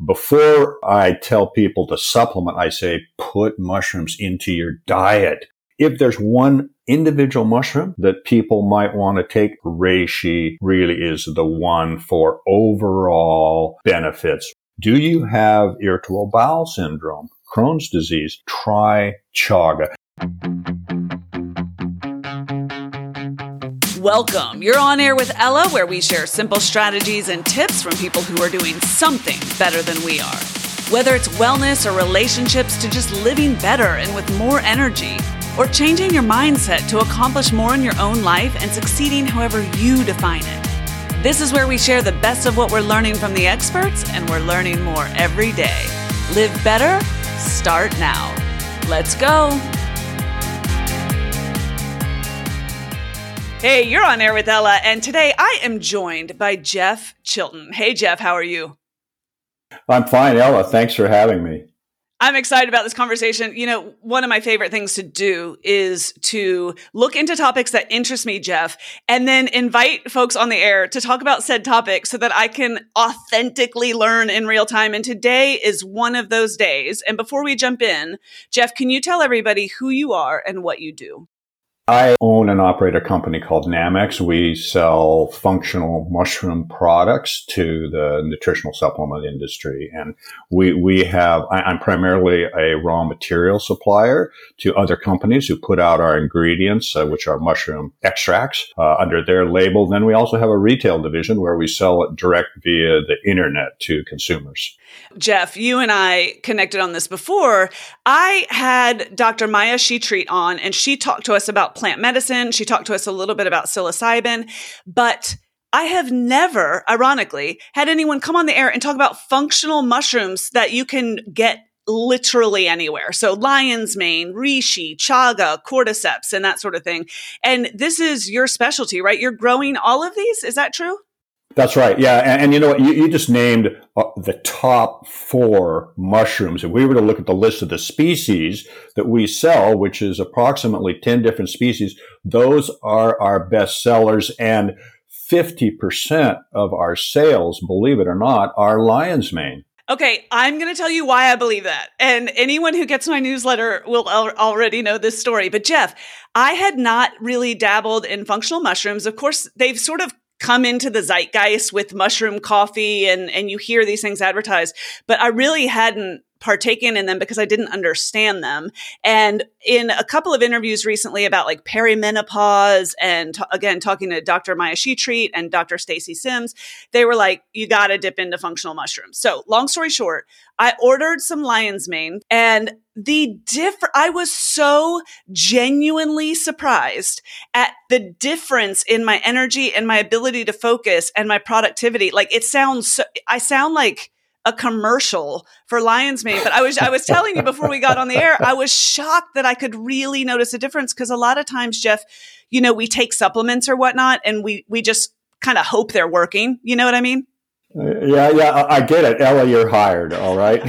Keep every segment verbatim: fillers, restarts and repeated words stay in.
before I tell people to supplement, I say put mushrooms into your diet. If there's one individual mushroom that people might want to take, reishi really is the one for overall benefits. Do you have irritable bowel syndrome, Crohn's disease? Try chaga. Welcome. You're on air with Ella, where we share simple strategies and tips from people who are doing something better than we are. Whether it's wellness or relationships to just living better and with more energy, or changing your mindset to accomplish more in your own life and succeeding however you define it. This is where we share the best of what we're learning from the experts, and we're learning more every day. Live better, start now. Let's go. Hey, you're on air with Ella, and today I am joined by Jeff Chilton. Hey, Jeff, how are you? I'm fine, Ella. Thanks for having me. I'm excited about this conversation. You know, one of my favorite things to do is to look into topics that interest me, Jeff, and then invite folks on the air to talk about said topics so that I can authentically learn in real time. And today is one of those days. And before we jump in, Jeff, can you tell everybody who you are and what you do? I own and operate a company called Namex. We sell functional mushroom products to the nutritional supplement industry. And we, we have, I, I'm primarily a raw material supplier to other companies who put out our ingredients, uh, which are mushroom extracts, uh, under their label. Then we also have a retail division where we sell it direct via the internet to consumers. Jeff, you and I connected on this before. I had Doctor Maya Shetreat on, and she talked to us about plant medicine. She talked to us a little bit about psilocybin, but I have never, ironically, had anyone come on the air and talk about functional mushrooms that you can get literally anywhere. So lion's mane, reishi, chaga, cordyceps, and that sort of thing. And this is your specialty, right? You're growing all of these. Is that true? That's right. Yeah. And, and you know what? You, you just named uh, the top four mushrooms. If we were to look at the list of the species that we sell, which is approximately ten different species, those are our best sellers. And fifty percent of our sales, believe it or not, are lion's mane. Okay, I'm going to tell you why I believe that. And anyone who gets my newsletter will al- already know this story. But Jeff, I had not really dabbled in functional mushrooms. Of course, they've sort of come into the zeitgeist with mushroom coffee, and, and you hear these things advertised, but I really hadn't partaken in them because I didn't understand them. And in a couple of interviews recently about like perimenopause and t- again, talking to Doctor Maya Shetreat and Doctor Stacy Sims, they were like, you got to dip into functional mushrooms. So long story short, I ordered some lion's mane, and the diff- I was so genuinely surprised at the difference in my energy and my ability to focus and my productivity. Like it sounds, so, I sound like a commercial for lion's mane, but I was, I was telling you before we got on the air, I was shocked that I could really notice a difference. Cause a lot of times, Jeff, you know, we take supplements or whatnot and we, we just kind of hope they're working. You know what I mean? Yeah, yeah, I get it. Ella, you're hired. All right.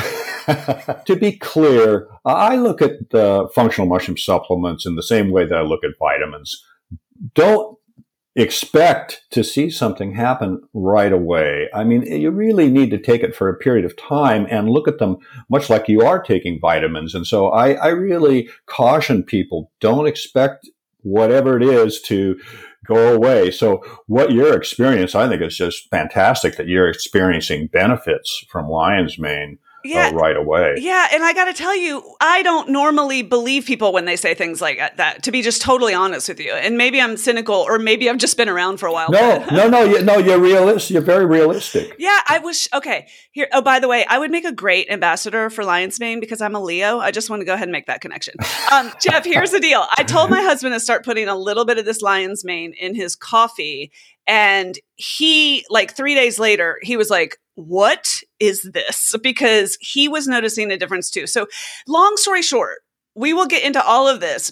To be clear, I look at the functional mushroom supplements in the same way that I look at vitamins. Don't expect to see something happen right away. I mean, you really need to take it for a period of time and look at them much like you are taking vitamins. And so I, I really caution people, don't expect whatever it is to go away. So what you're experiencing, I think is just fantastic that you're experiencing benefits from lion's mane. Yeah, uh, right away. Yeah. And I got to tell you, I don't normally believe people when they say things like that, to be just totally honest with you. And maybe I'm cynical, or maybe I've just been around for a while. No, no, no, you, no, you're realistic. You're very realistic. Yeah, I was, okay. Here. Oh, by the way, I would make a great ambassador for lion's mane because I'm a Leo. I just want to go ahead and make that connection. Um, Jeff, here's the deal. I told my husband to start putting a little bit of this lion's mane in his coffee. And he, like three days later, he was like, what is this? Because he was noticing a difference too. So long story short, we will get into all of this, but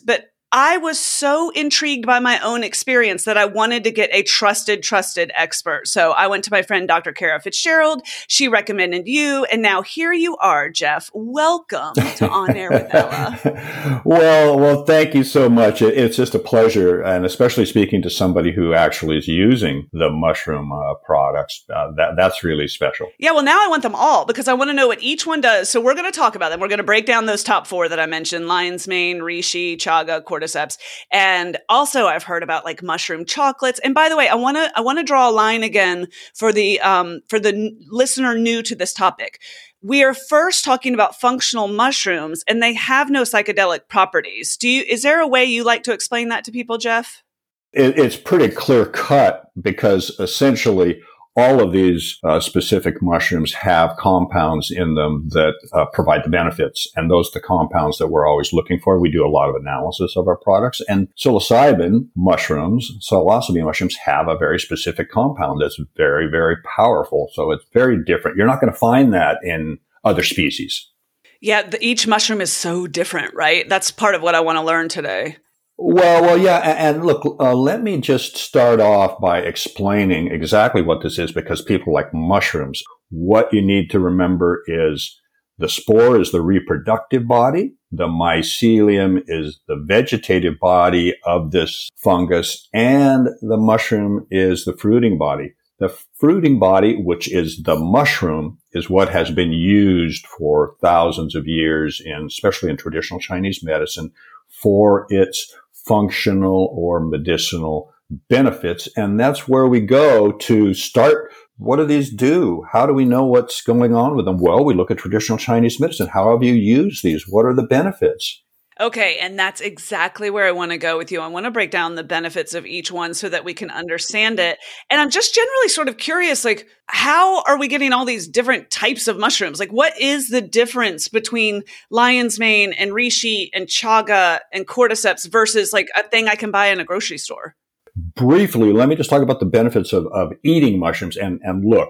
I was so intrigued by my own experience that I wanted to get a trusted, trusted expert. So I went to my friend, Doctor Kara Fitzgerald. She recommended you. And now here you are, Jeff. Welcome to On Air with Ella. well, well, thank you so much. It, it's just a pleasure. And especially speaking to somebody who actually is using the mushroom uh, products, uh, that that's really special. Yeah, well, now I want them all because I want to know what each one does. So we're going to talk about them. We're going to break down those top four that I mentioned: lion's mane, reishi, chaga, cordyceps. And also I've heard about like mushroom chocolates. And by the way, I want to I want to draw a line again for the um for the n- listener new to this topic. We are first talking about functional mushrooms and they have no psychedelic properties. Do you is there a way you like to explain that to people, Jeff? It, it's pretty clear cut because essentially all of these uh, specific mushrooms have compounds in them that uh, provide the benefits. And those are the compounds that we're always looking for. We do a lot of analysis of our products. And psilocybin mushrooms, psilocybe mushrooms, have a very specific compound that's very, very powerful. So it's very different. You're not going to find that in other species. Yeah, the, each mushroom is so different, right? That's part of what I want to learn today. Well, well, yeah. And, and look, uh, let me just start off by explaining exactly what this is, because people like mushrooms. What you need to remember is the spore is the reproductive body. The mycelium is the vegetative body of this fungus, and the mushroom is the fruiting body. The fruiting body, which is the mushroom, is what has been used for thousands of years in, especially in traditional Chinese medicine, for its functional or medicinal benefits. And that's where we go to start. What do these do? How do we know what's going on with them? Well, we look at traditional Chinese medicine. How have you used these? What are the benefits? Okay, and that's exactly where I want to go with you. I want to break down the benefits of each one so that we can understand it. And I'm just generally sort of curious, like, how are we getting all these different types of mushrooms? Like, what is the difference between lion's mane and reishi and chaga and cordyceps versus like a thing I can buy in a grocery store? Briefly, let me just talk about the benefits of, of eating mushrooms. And, and look,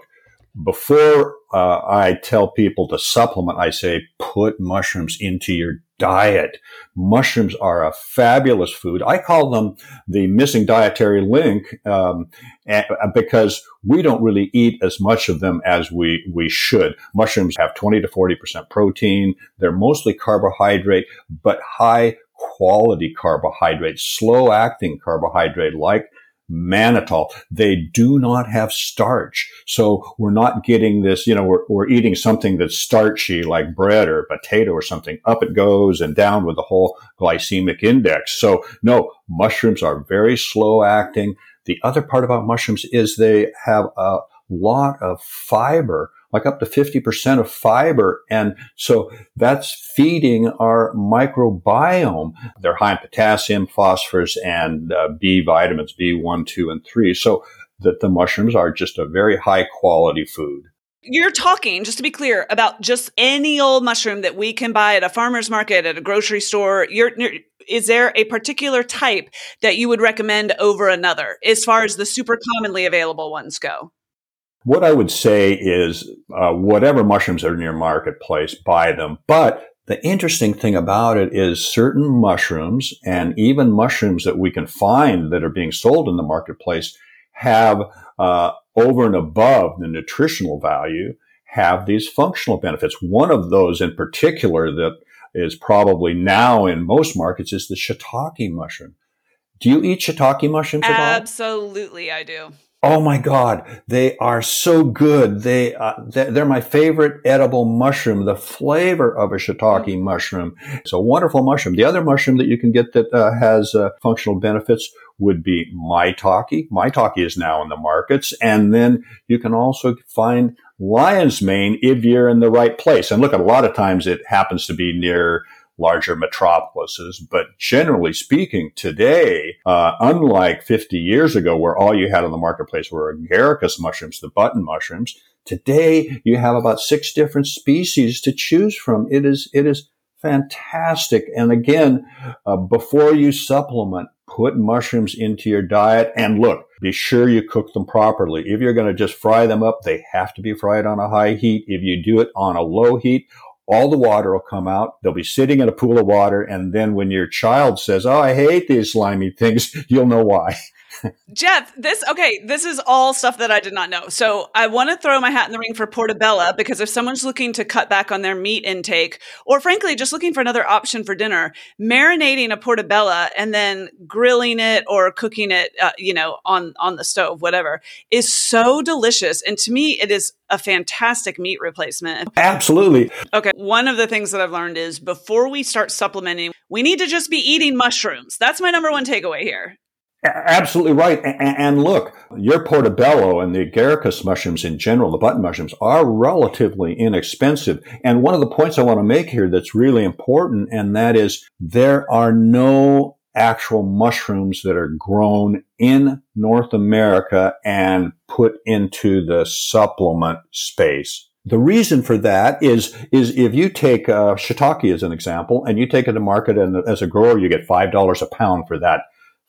before uh, I tell people to supplement, I say put mushrooms into your diet. Mushrooms are a fabulous food. I call them the missing dietary link um, because we don't really eat as much of them as we, we should. Mushrooms have twenty to forty percent protein. They're mostly carbohydrate, but high quality carbohydrate, slow acting carbohydrate like mannitol. They do not have starch. So we're not getting this, you know, we're, we're eating something that's starchy like bread or potato or something. Up it goes and down with the whole glycemic index. So no, mushrooms are very slow acting. The other part about mushrooms is they have a lot of fiber, like up to fifty percent of fiber. And so that's feeding our microbiome. They're high in potassium, phosphorus, and uh, B vitamins, B one, two, and three. So that the mushrooms are just a very high quality food. You're talking, just to be clear, about just any old mushroom that we can buy at a farmer's market, at a grocery store. You're, you're, is there a particular type that you would recommend over another as far as the super commonly available ones go? What I would say is uh, whatever mushrooms are in your marketplace, buy them. But the interesting thing about it is certain mushrooms, and even mushrooms that we can find that are being sold in the marketplace, have uh, over and above the nutritional value, have these functional benefits. One of those in particular that is probably now in most markets is the shiitake mushroom. Do you eat shiitake mushrooms at all? Absolutely, I do. Oh my God, they are so good. They, uh, they're my favorite edible mushroom. The flavor of a shiitake mushroom. It's a wonderful mushroom. The other mushroom that you can get that uh, has uh, functional benefits would be maitake. Maitake is now in the markets. And then you can also find lion's mane if you're in the right place. And look, a lot of times it happens to be near larger metropolises. But generally speaking, today, uh, unlike fifty years ago, where all you had on the marketplace were agaricus mushrooms, the button mushrooms, today you have about six different species to choose from. It is, it is fantastic. And again, uh, before you supplement, put mushrooms into your diet. And look, be sure you cook them properly. If you're going to just fry them up, they have to be fried on a high heat. If you do it on a low heat, all the water will come out. They'll be sitting in a pool of water. And then when your child says, oh, I hate these slimy things, you'll know why. Jeff, this, okay, this is all stuff that I did not know. So I want to throw my hat in the ring for Portobello, because if someone's looking to cut back on their meat intake, or frankly, just looking for another option for dinner, marinating a Portobello and then grilling it or cooking it, uh, you know, on, on the stove, whatever, is so delicious. And to me, it is a fantastic meat replacement. Absolutely. Okay. One of the things that I've learned is before we start supplementing, we need to just be eating mushrooms. That's my number one takeaway here. Absolutely right. And look, your Portobello and the agaricus mushrooms in general, the button mushrooms, are relatively inexpensive. And one of the points I want to make here that's really important, and that is there are no actual mushrooms that are grown in North America and put into the supplement space. The reason for that is, is if you take uh, shiitake as an example, and you take it to market, and as a grower, you get five dollars a pound for that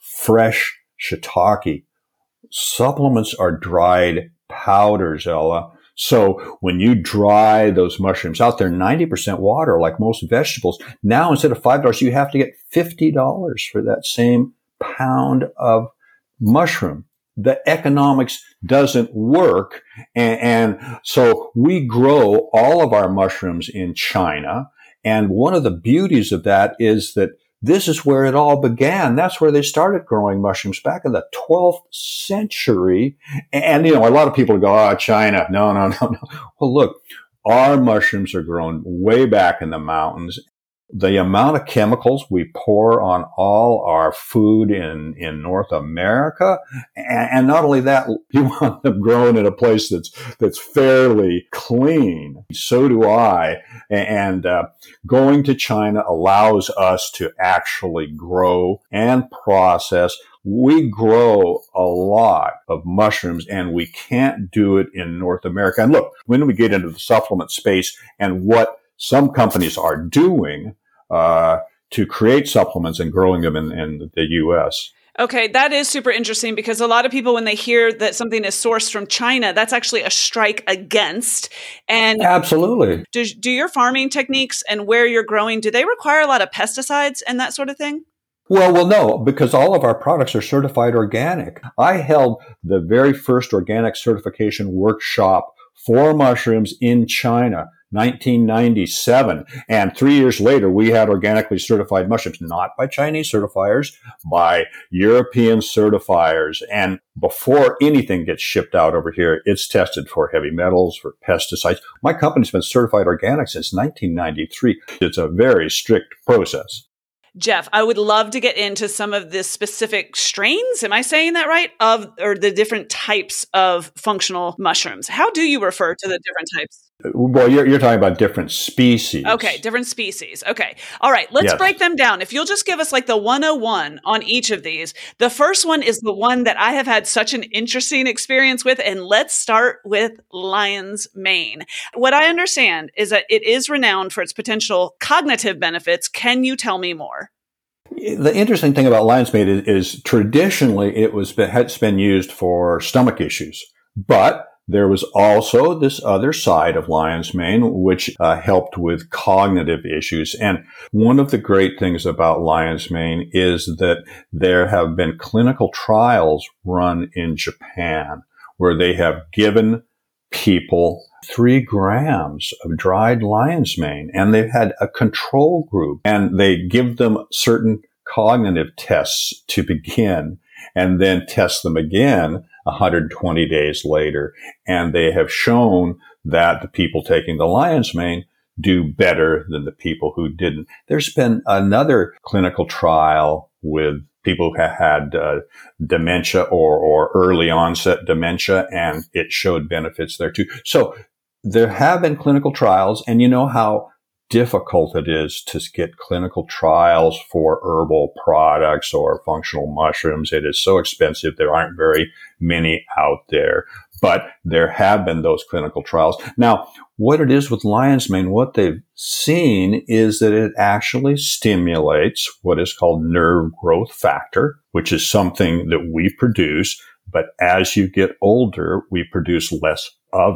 fresh shiitake. Supplements are dried powders, Ella. So when you dry those mushrooms out, they're ninety percent water, like most vegetables. Now, instead of five dollars, you have to get fifty dollars for that same pound of mushroom. The economics doesn't work. And, and so we grow all of our mushrooms in China. And one of the beauties of that is that this is where it all began. That's where they started growing mushrooms back in the twelfth century. And, you know, a lot of people go, oh, China. No, no, no, no. Well, look, our mushrooms are grown way back in the mountains. The amount of chemicals we pour on all our food in, in North America. And, and not only that, you want them grown in a place that's, that's fairly clean. So do I. And, uh, going to China allows us to actually grow and process. We grow a lot of mushrooms, and we can't do it in North America. And look, when we get into the supplement space and what some companies are doing uh, to create supplements and growing them in, in the U S. Okay, that is super interesting, because a lot of people, when they hear that something is sourced from China, that's actually a strike against. And absolutely. Do, do your farming techniques and where you're growing, do they require a lot of pesticides and that sort of thing? Well, well, no, because all of our products are certified organic. I held the very first organic certification workshop for mushrooms in China, nineteen ninety-seven. And three years later, we had organically certified mushrooms, not by Chinese certifiers, by European certifiers. And before anything gets shipped out over here, it's tested for heavy metals, for pesticides. My company's been certified organic since nineteen ninety-three. It's a very strict process. Jeff, I would love to get into some of the specific strains, am I saying that right, of or the different types of functional mushrooms. How do you refer to the different types? Well, you're, you're talking about different species. Okay, different species. Okay. All right, let's yes. break them down. If you'll just give us like the one oh one on each of these. The first one is the one that I have had such an interesting experience with, and let's start with lion's mane. What I understand is that it is renowned for its potential cognitive benefits. Can you tell me more? The interesting thing about lion's mane is, is traditionally it was it's been used for stomach issues, but there was also this other side of lion's mane, which uh, helped with cognitive issues. And one of the great things about lion's mane is that there have been clinical trials run in Japan where they have given people three grams of dried lion's mane, and they've had a control group, and they give them certain cognitive tests to begin and then test them again one hundred twenty days later. And they have shown that the people taking the lion's mane do better than the people who didn't. There's been another clinical trial with people who had uh, dementia or, or early onset dementia, and it showed benefits there too. So there have been clinical trials, and you know how difficult it is to get clinical trials for herbal products or functional mushrooms. It is so expensive. There aren't very many out there, but there have been those clinical trials. Now, what it is with lion's mane, what they've seen is that it actually stimulates what is called nerve growth factor, which is something that we produce. But as you get older, we produce less of it.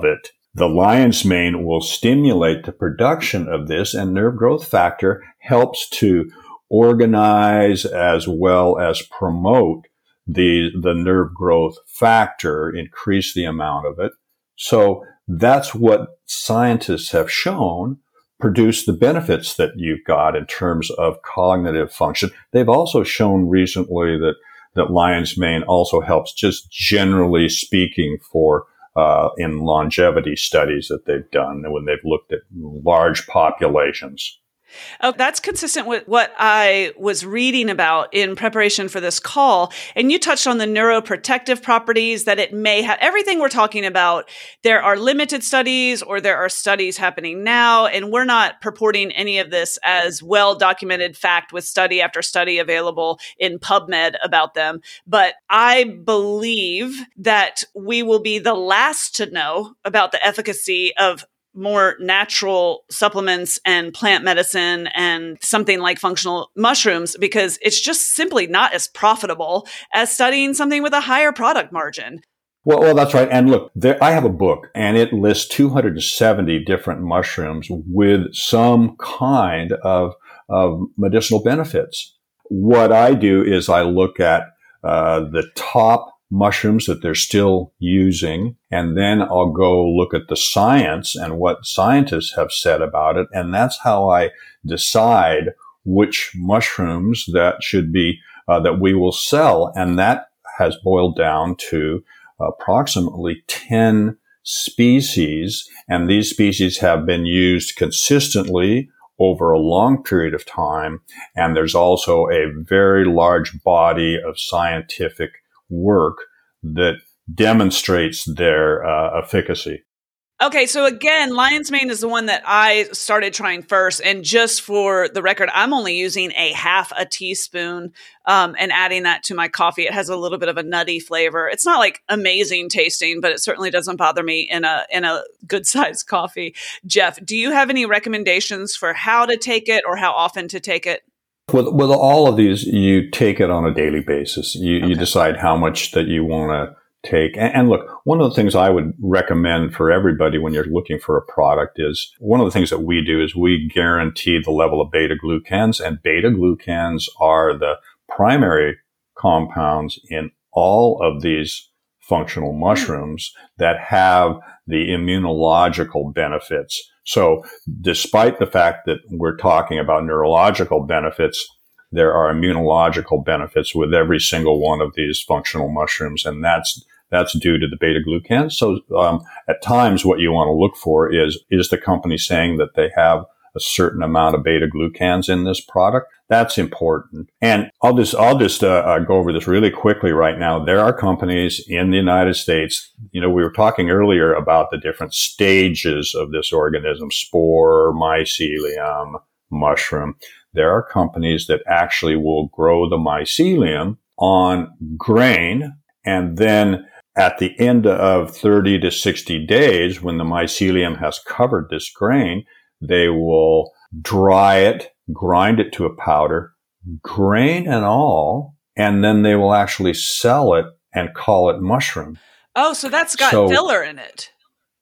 the lion's mane will stimulate the production of this, and nerve growth factor helps to organize as well as promote the, the nerve growth factor, increase the amount of it. So that's what scientists have shown produce the benefits that you've got in terms of cognitive function. They've also shown recently that, that lion's mane also helps, just generally speaking, for uh, in longevity studies that they've done when they've looked at large populations. Oh, that's consistent with what I was reading about in preparation for this call. And you touched on the neuroprotective properties that it may have. Everything we're talking about, there are limited studies or there are studies happening now. And we're not purporting any of this as well-documented fact with study after study available in PubMed about them. But I believe that we will be the last to know about the efficacy of more natural supplements and plant medicine and something like functional mushrooms, because it's just simply not as profitable as studying something with a higher product margin. Well, well, that's right. And look, there, I have a book and it lists two hundred seventy different mushrooms with some kind of, of medicinal benefits. What I do is I look at uh, the top mushrooms that they're still using, and then I'll go look at the science and what scientists have said about it, and that's how I decide which mushrooms that should be uh, that we will sell, and that has boiled down to approximately ten species, and these species have been used consistently over a long period of time, and there's also a very large body of scientific work that demonstrates their uh, efficacy. Okay, so again, lion's mane is the one that I started trying first. And just for the record, I'm only using a half a teaspoon um, and adding that to my coffee. It has a little bit of a nutty flavor. It's not like amazing tasting, but it certainly doesn't bother me in a in a good sized coffee. Jeff, do you have any recommendations for how to take it or how often to take it? With, with all of these, you take it on a daily basis. You, okay. you decide how much that you want to take. And, and look, one of the things I would recommend for everybody when you're looking for a product is one of the things that we do is we guarantee the level of beta glucans, and beta glucans are the primary compounds in all of these functional mushrooms that have the immunological benefits. So despite the fact that we're talking about neurological benefits, there are immunological benefits with every single one of these functional mushrooms, and that's that's due to the beta glucans. So um, at times what you want to look for is, is the company saying that they have a certain amount of beta glucans in this product? That's important. And I'll just, I'll just uh, uh, go over this really quickly right now. There are companies in the United States, you know, we were talking earlier about the different stages of this organism, spore, mycelium, mushroom. There are companies that actually will grow the mycelium on grain, and then at the end of thirty to sixty days, when the mycelium has covered this grain, they will dry it, grind it to a powder, grain and all, and then they will actually sell it and call it mushroom. Oh, so that's got so, filler in it.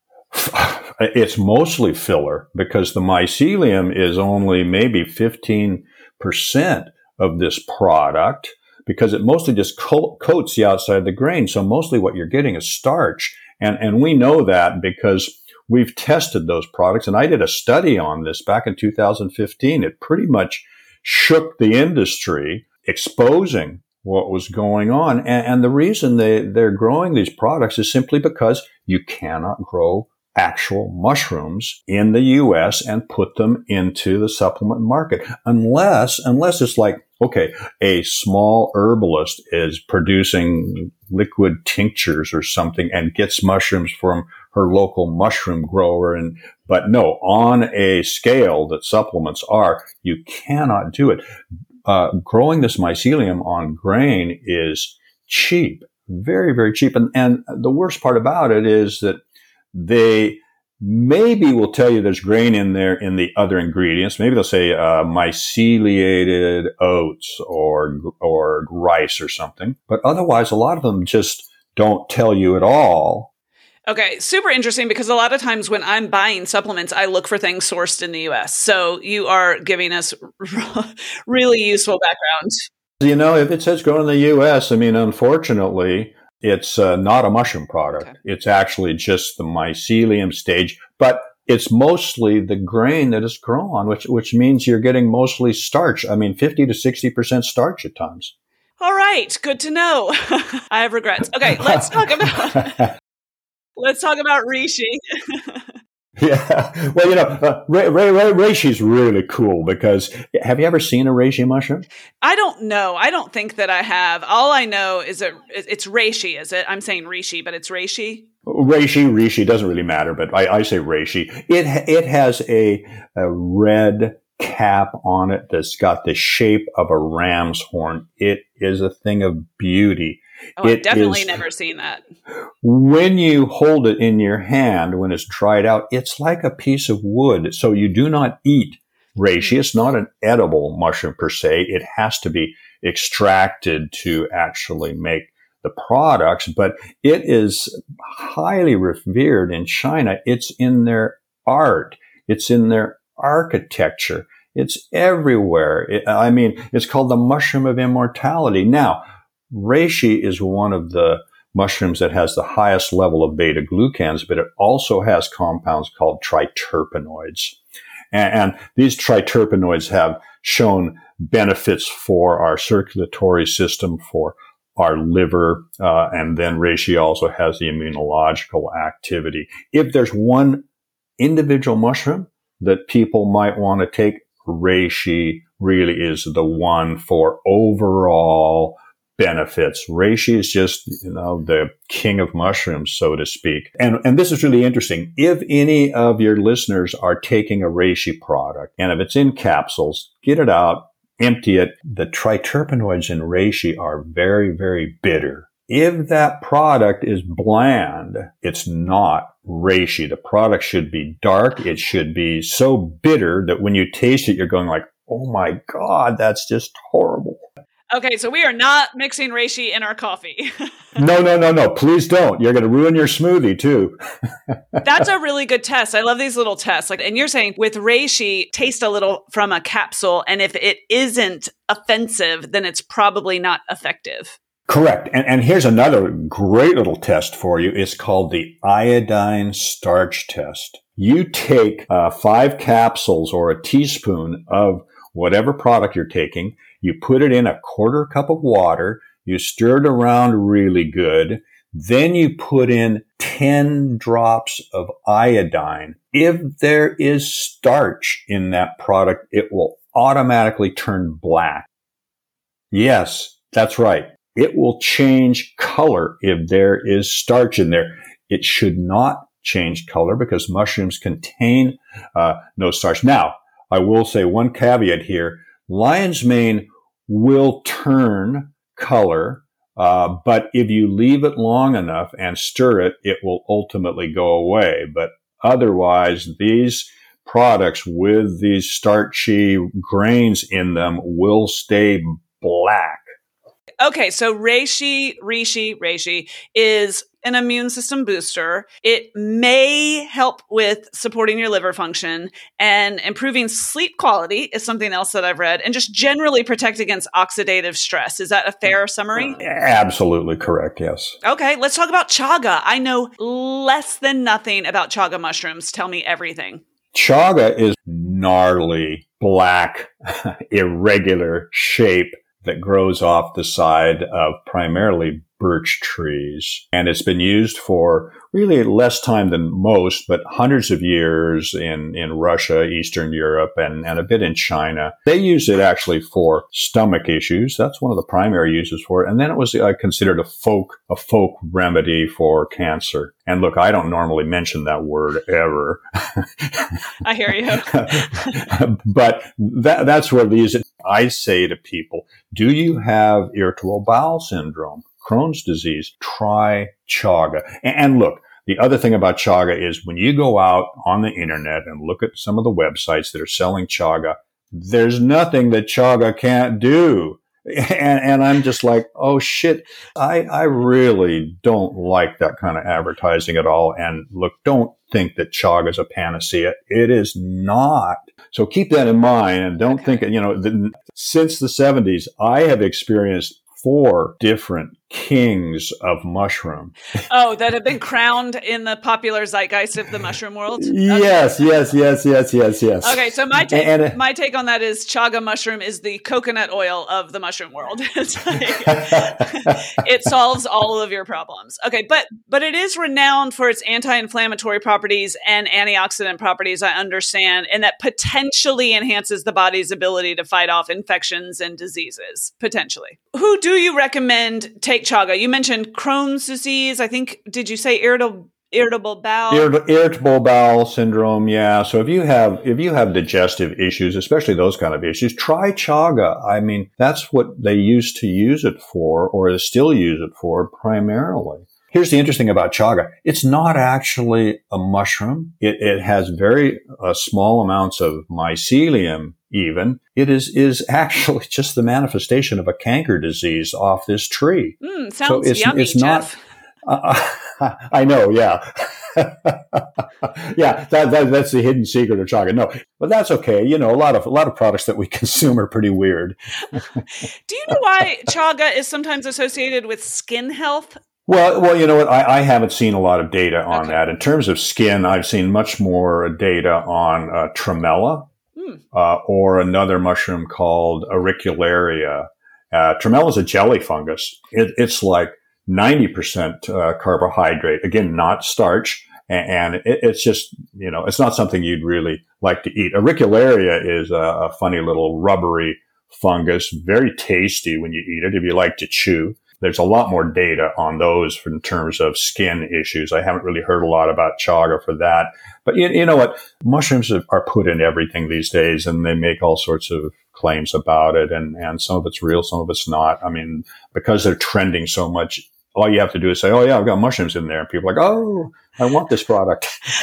It's mostly filler because the mycelium is only maybe fifteen percent of this product, because it mostly just co- coats the outside of the grain. So mostly what you're getting is starch. And, and we know that because we've tested those products. And I did a study on this back in two thousand fifteen. It pretty much shook the industry, exposing what was going on. And, and the reason they, they're growing these products is simply because you cannot grow actual mushrooms in the U S and put them into the supplement market unless, unless it's like, okay, a small herbalist is producing liquid tinctures or something and gets mushrooms from her local mushroom grower. And, but no, on a scale that supplements are, you cannot do it. Uh, growing this mycelium on grain is cheap, very, very cheap. And, and the worst part about it is that they maybe will tell you there's grain in there in the other ingredients. Maybe they'll say uh, myceliated oats or or rice or something. But otherwise, a lot of them just don't tell you at all. Okay, super interesting because a lot of times when I'm buying supplements, I look for things sourced in the U S. So you are giving us really useful background. You know, if it says grown in the U S, I mean, unfortunately, it's uh, not a mushroom product. Okay. It's actually just the mycelium stage, but it's mostly the grain that is grown, which which means you're getting mostly starch. I mean, fifty to sixty percent starch at times. All right, good to know. I have regrets. Okay, let's talk about let's talk about reishi. Yeah. Well, you know, uh, re- re- re- reishi is really cool because have you ever seen a reishi mushroom? I don't know. I don't think that I have. All I know is that it's reishi, is it? I'm saying reishi, but it's reishi. Reishi, reishi, doesn't really matter, but I, I say reishi. It it has a, a red cap on it that's got the shape of a ram's horn. It is a thing of beauty. Oh, I've definitely is, never seen that. When you hold it in your hand, when it's dried out, it's like a piece of wood. So you do not eat reishi. It's not an edible mushroom per se. It has to be extracted to actually make the products, but it is highly revered in China. It's in their art. It's in their architecture. It's everywhere. It, I mean, it's called the mushroom of immortality. Now, reishi is one of the mushrooms that has the highest level of beta glucans, but it also has compounds called triterpenoids. And, and these triterpenoids have shown benefits for our circulatory system, for our liver, uh, and then reishi also has the immunological activity. If there's one individual mushroom that people might want to take, reishi really is the one for overall benefits. Reishi is just, you know, the king of mushrooms, so to speak. And, and this is really interesting. If any of your listeners are taking a reishi product, and if it's in capsules, get it out, empty it. The triterpenoids in reishi are very, very bitter. If that product is bland, it's not reishi. The product should be dark. It should be so bitter that when you taste it, you're going like, oh my God, that's just horrible. Okay, so we are not mixing reishi in our coffee. No, no, no, no. Please don't. You're going to ruin your smoothie too. That's a really good test. I love these little tests. Like, and you're saying with reishi, taste a little from a capsule, and if it isn't offensive, then it's probably not effective. Correct. And, and here's another great little test for you. It's called the iodine starch test. You take uh, five capsules or a teaspoon of whatever product you're taking. You put it in a quarter cup of water. You stir it around really good. Then you put in ten drops of iodine. If there is starch in that product, it will automatically turn black. Yes, that's right. It will change color if there is starch in there. It should not change color because mushrooms contain uh, no starch. Now, I will say one caveat here. Lion's mane will turn color, uh, but if you leave it long enough and stir it, it will ultimately go away. But otherwise, these products with these starchy grains in them will stay black. Okay, so reishi, reishi, reishi is an immune system booster. It may help with supporting your liver function, and improving sleep quality is something else that I've read, and just generally protect against oxidative stress. Is that a fair summary? Absolutely correct, yes. Okay, let's talk about chaga. I know less than nothing about chaga mushrooms. Tell me everything. Chaga is gnarly, black, irregular shape that grows off the side of primarily birch trees. And it's been used for really less time than most, but hundreds of years in, in Russia, Eastern Europe, and, and a bit in China. They use it actually for stomach issues. That's one of the primary uses for it. And then it was uh, considered a folk, a folk remedy for cancer. And look, I don't normally mention that word ever. I hear you. But that, that's where they use it. I say to people, do you have irritable bowel syndrome, Crohn's disease? Try chaga. And look, the other thing about chaga is when you go out on the internet and look at some of the websites that are selling chaga, there's nothing that chaga can't do. And, and I'm just like, oh shit, I, I really don't like that kind of advertising at all. And look, don't think that chaga is a panacea. It is not. So keep that in mind and don't Okay. think, you know, the, since the seventies, I have experienced four different kings of mushroom. Oh, that have been crowned in the popular zeitgeist of the mushroom world? Okay. Yes, yes, yes, yes, yes, yes. Okay, so my take, And, uh, my take on that is chaga mushroom is the coconut oil of the mushroom world. It's like, it solves all of your problems. Okay, but but it is renowned for its anti-inflammatory properties and antioxidant properties, I understand, and that potentially enhances the body's ability to fight off infections and diseases, potentially. Who do you recommend take chaga? You mentioned Crohn's disease. I think, did you say irritable irritable bowel? Irrit- irritable bowel syndrome, yeah. So if you have if you have digestive issues, especially those kind of issues, try chaga. I mean, that's what they used to use it for, or they still use it for primarily. Here's the interesting about chaga. It's not actually a mushroom. It, it has very uh, small amounts of mycelium even. It is, is actually just the manifestation of a canker disease off this tree. Mm, sounds so it's, yummy, it's not, Jeff. uh, I know, yeah. yeah, that, that, that's the hidden secret of chaga. No, but that's okay. You know, a lot of, a lot of products that we consume are pretty weird. Do you know why chaga is sometimes associated with skin health? Well, well, you know what? I, I haven't seen a lot of data on Okay. that. In terms of skin, I've seen much more data on uh, tremella Hmm. uh, or another mushroom called auricularia. Uh, tremella is a jelly fungus. It, it's like ninety percent uh, carbohydrate. Again, not starch. And, and it, it's just, you know, it's not something you'd really like to eat. Auricularia is a, a funny little rubbery fungus, very tasty when you eat it if you like to chew. There's a lot more data on those in terms of skin issues. I haven't really heard a lot about chaga for that. But you, you know what? Mushrooms are put in everything these days, and they make all sorts of claims about it. And, and some of it's real, some of it's not. I mean, because they're trending so much, all you have to do is say, oh, yeah, I've got mushrooms in there. And people are like, oh, I want this product.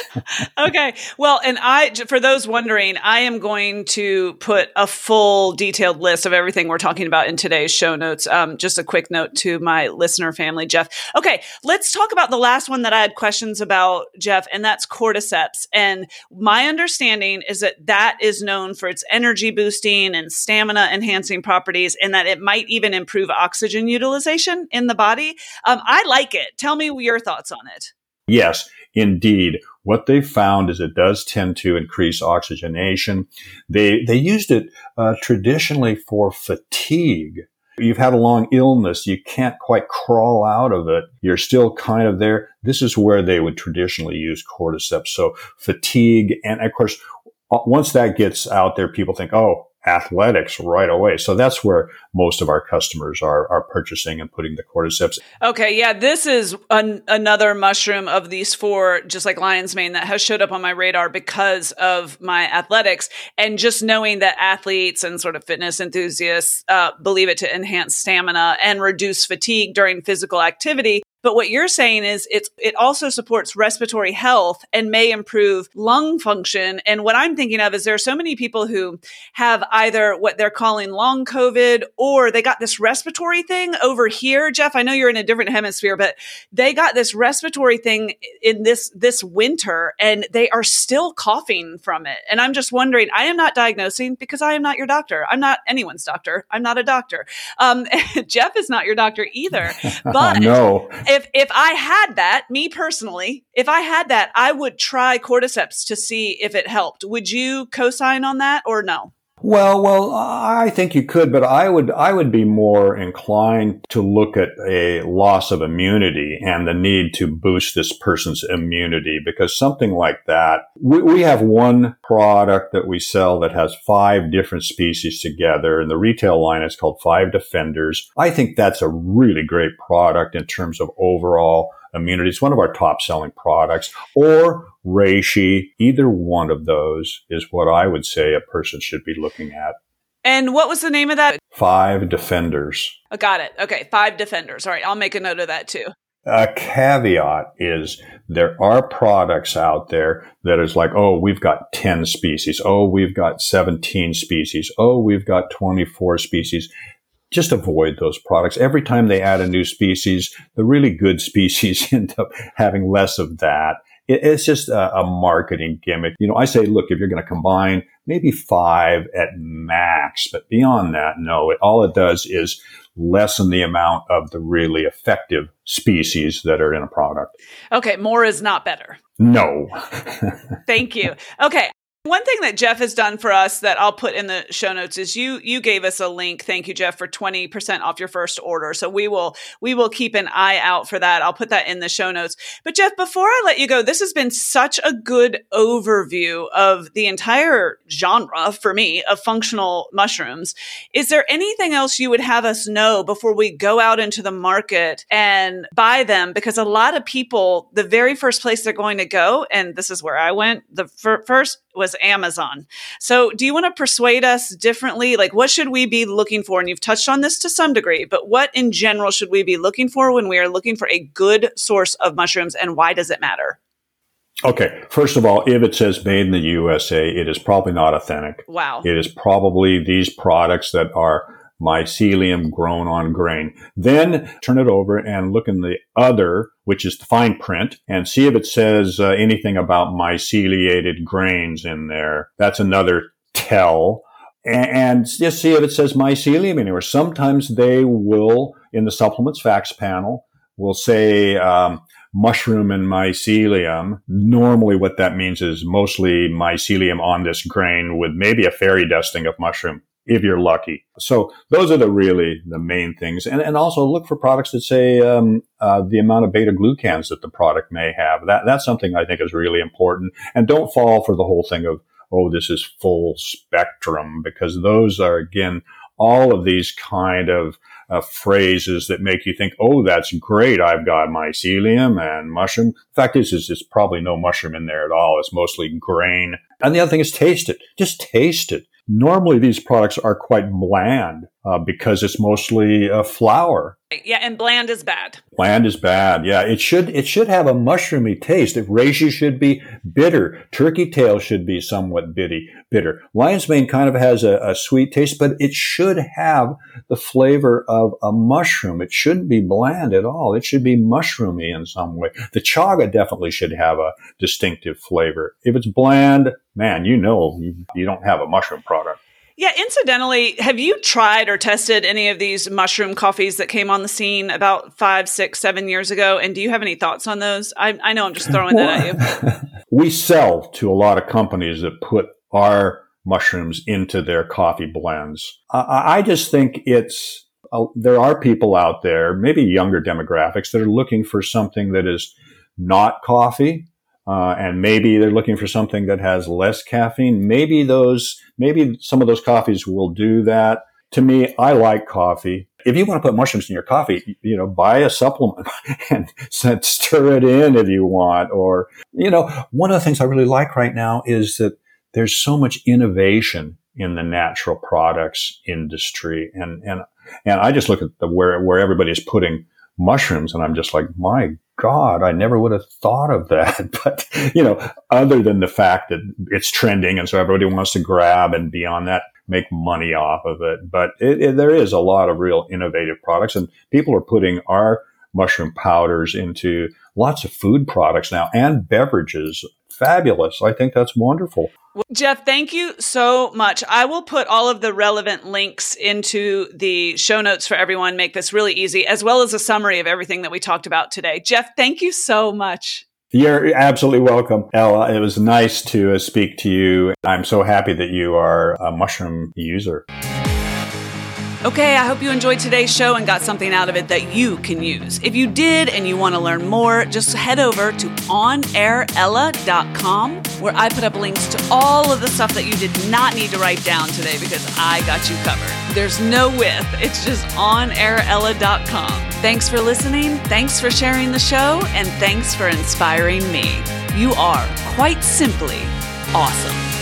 Okay. Well, and I, for those wondering, I am going to put a full detailed list of everything we're talking about in today's show notes. Um, just a quick note to my listener family, Jeff. Okay. Let's talk about the last one that I had questions about, Jeff, and that's cordyceps. And my understanding is that that is known for its energy boosting and stamina enhancing properties, and that it might even improve oxygen utilization in the body. Um, I like it. Tell me your thoughts on it. Yes, indeed. What they found is it does tend to increase oxygenation. They they used it uh, traditionally for fatigue. You've had a long illness. You can't quite crawl out of it. You're still kind of there. This is where they would traditionally use cordyceps. So fatigue. And of course, once that gets out there, people think, oh, athletics right away. So that's where most of our customers are are purchasing and putting the cordyceps. Okay, yeah, this is an, another mushroom of these four, just like lion's mane, that has showed up on my radar because of my athletics. And just knowing that athletes and sort of fitness enthusiasts uh, believe it to enhance stamina and reduce fatigue during physical activity. But what you're saying is it's, it also supports respiratory health and may improve lung function. And what I'm thinking of is there are so many people who have either what they're calling long COVID, or they got this respiratory thing over here. Jeff, I know you're in a different hemisphere, but they got this respiratory thing in this, this winter, and they are still coughing from it. And I'm just wondering, I am not diagnosing because I am not your doctor. I'm not anyone's doctor. I'm not a doctor. Um, Jeff is not your doctor either. But no. If if I had that, me personally, if I had that, I would try cordyceps to see if it helped. Would you co-sign on that or no? Well, well, I think you could, but I would, I would be more inclined to look at a loss of immunity and the need to boost this person's immunity, because something like that, we, we have one product that we sell that has five different species together, and the retail line is called Five Defenders. I think that's a really great product in terms of overall immunity. It's one of our top selling products. Or reishi, either one of those is what I would say a person should be looking at. And what was the name of that? Five Defenders. Oh, got it. Okay. Five Defenders. All right. I'll make a note of that too. A caveat is there are products out there that is like, oh, we've got ten species. Oh, we've got seventeen species. Oh, we've got twenty-four species. just avoid those products. Every time they add a new species, the really good species end up having less of that. It, it's just a, a marketing gimmick. You know, I say, look, if you're going to combine, maybe five at max, but beyond that, no. It, all it does is lessen the amount of the really effective species that are in a product. Okay, more is not better. No. Thank you. Okay. One thing that Jeff has done for us that I'll put in the show notes is you you gave us a link. Thank you, Jeff, for twenty percent off your first order. So we will we will keep an eye out for that. I'll put that in the show notes. But Jeff, before I let you go, this has been such a good overview of the entire genre for me of functional mushrooms. Is there anything else you would have us know before we go out into the market and buy them? Because a lot of people, the very first place they're going to go, and this is where I went, the fir- first was Amazon. So do you want to persuade us differently? Like, what should we be looking for? And you've touched on this to some degree, but what in general should we be looking for when we are looking for a good source of mushrooms, and why does it matter? Okay. First of all, if it says made in the U S A, it is probably not authentic. Wow. It is probably these products that are mycelium grown on grain. Then turn it over and look in the other, which is the fine print, and see if it says uh, anything about myceliated grains in there. That's another tell. And, and just see if it says mycelium anywhere. Sometimes they will, in the supplements facts panel, will say um, mushroom and mycelium. Normally what that means is mostly mycelium on this grain with maybe a fairy dusting of mushroom, if you're lucky. So those are the really the main things. And, and also look for products that say um, uh, the amount of beta glucans that the product may have. That That's something I think is really important. And don't fall for the whole thing of, oh, this is full spectrum, because those are, again, all of these kind of uh, phrases that make you think, oh, that's great. I've got mycelium and mushroom. The fact is, is, it's probably no mushroom in there at all. It's mostly grain. And the other thing is taste it. Just taste it. Normally, these products are quite bland uh, because it's mostly uh, flour. Yeah, and bland is bad. Bland is bad. Yeah, it should it should have a mushroomy taste. Reishi should be bitter. Turkey tail should be somewhat bitty, bitter. Lion's mane kind of has a, a sweet taste, but it should have the flavor of a mushroom. It shouldn't be bland at all. It should be mushroomy in some way. The chaga definitely should have a distinctive flavor. If it's bland, man, you know you, you don't have a mushroom product. Yeah, incidentally, have you tried or tested any of these mushroom coffees that came on the scene about five, six, seven years ago? And do you have any thoughts on those? I, I know I'm just throwing well, that at you. We sell to a lot of companies that put our mushrooms into their coffee blends. I, I just think it's, uh, there are people out there, maybe younger demographics, that are looking for something that is not coffee. Uh, and maybe they're looking for something that has less caffeine. Maybe those, maybe some of those coffees will do that. To me, I like coffee. If you want to put mushrooms in your coffee, you know, buy a supplement and stir it in if you want. Or, you know, one of the things I really like right now is that there's so much innovation in the natural products industry. And, and, and I just look at the, where, where everybody's putting mushrooms, and I'm just like, my God, I never would have thought of that. But, you know, other than the fact that it's trending and so everybody wants to grab and beyond that, make money off of it. But it, it, there is a lot of real innovative products, and people are putting our mushroom powders into lots of food products now and beverages. Fabulous. I think that's wonderful. Well, Jeff, thank you so much. I will put all of the relevant links into the show notes for everyone, make this really easy, as well as a summary of everything that we talked about today. Jeff, thank you so much. You're absolutely welcome, Ella. It was nice to uh, speak to you. I'm so happy that you are a mushroom user. Okay, I hope you enjoyed today's show and got something out of it that you can use. If you did and you want to learn more, just head over to on air ella dot com, where I put up links to all of the stuff that you did not need to write down today because I got you covered. There's no with. It's just on air ella dot com. Thanks for listening, thanks for sharing the show, and thanks for inspiring me. You are, quite simply, awesome.